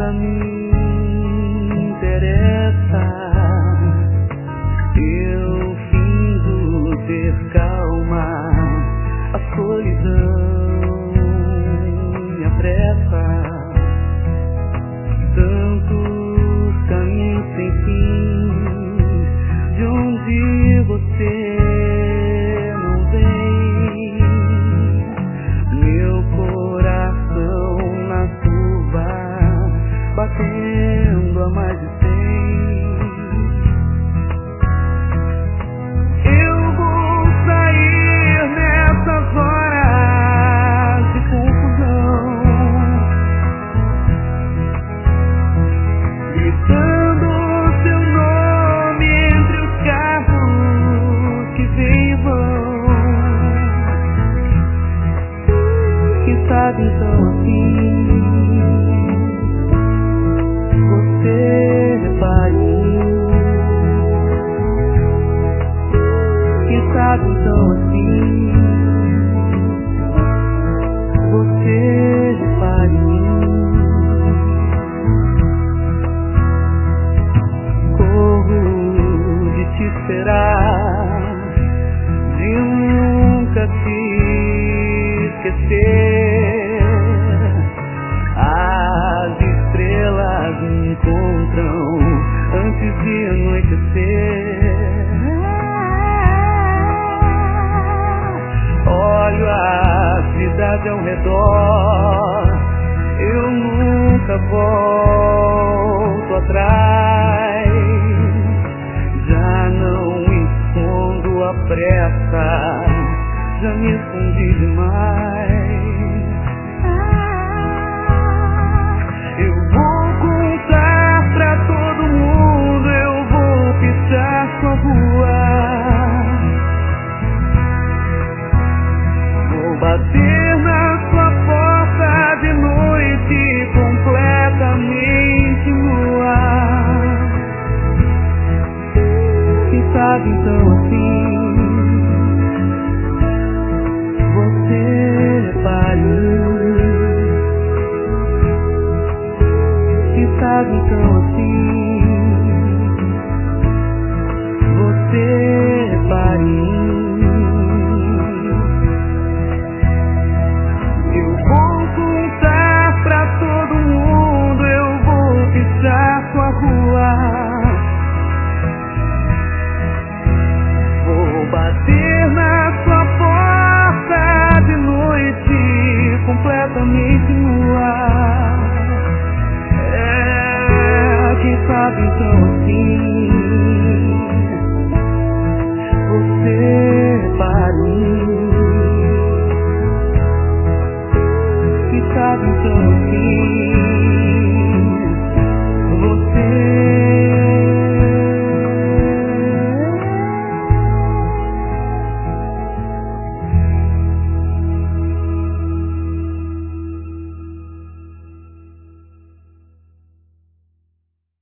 nada me interessa. Eu fingo ter calma, a solidão me apressa. Tantos caminhos sem fim, de onde você não vem. Meu coração na chuva, batendo a mais de 100. Eu vou sair nessas horas de confusão, gritando seu nome entre os carros que vêm e vão. Quem sabe então assim você repare em mim. Quem sabe então assim você repare em mim. Corro de te esperar, de nunca te esquecer. As estrelas me encontram antes de anoitecer. Olho a cidade ao redor, eu nunca volto atrás. Já não escondo a pressa, já me escondi demais. Eu vou contar pra todo mundo, eu vou pisar sua rua, vou bater na sua porta de noite, completamente nua. Quem sabe então assim você repare em mim. Quem sabe então assim você repare em mim. Eu vou contar pra todo mundo, eu vou pisar sua rua, vou bater na sua porta de noite, completamente nua. Quem sabe então assim você repare em mim. Quem sabe então assim